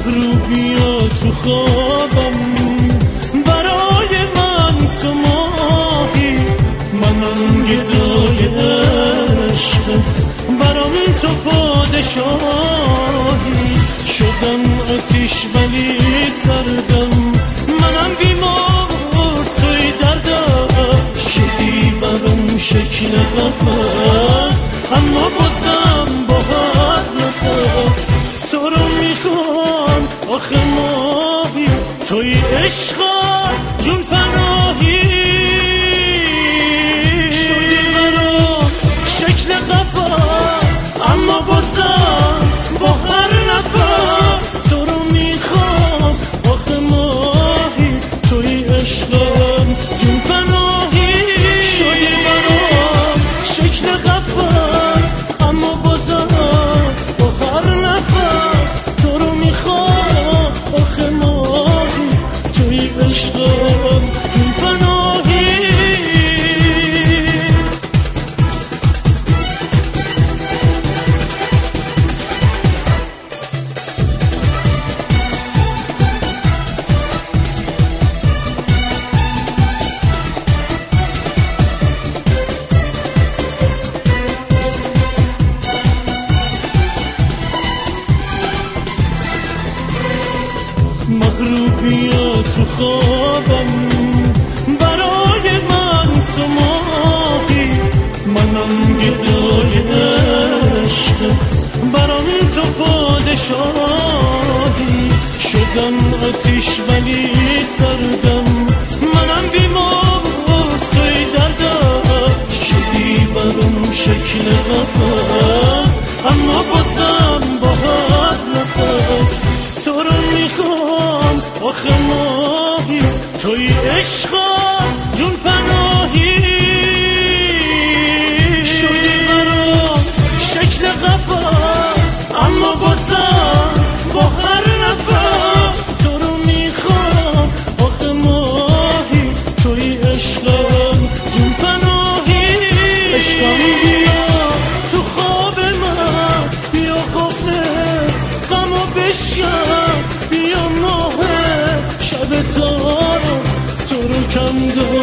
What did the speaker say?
مغروبیا تو خوابم، برای من تو ماهی، منم گدای عشقت، برام تو پادشاهی. شدم آتیش ولی سردم، منم بیمار توی دردم، شدی برام شکل قفس، اما بازم با هر نفس تو رو میخوام. آخه ماهی توی عشقم جون پناهی، شدی برام شکل قفس، اما بازم با هر نفس تو رو میخوام. آخه ماهی توی عشقم جون پناهی، شدی برام شکل قفس، اما بازم با هر نفس تو رو میخوام. آخه ماهی توی عشقم جون پناهی. مغروبیا تو خوابم، برای من تو ماهی، منم گدای عشقت، برام تو پادشاهی. شدم آتیش ولی سردم، منم بیمار توی دردم، شدی برام شکل قفس، اما بازم با هر نفس تو رو میخوام. آخه ماهی توی عشقم جون پناهی، شدی برام شکل قفس، اما بازم با هر نفس تو رو میخوام. آخه ماهی توی عشقم جون پناهی. عشقم بیا تو خواب من، بیا قفل غمو بشکن، بیا ماه شب تارم تو رو کم دارم.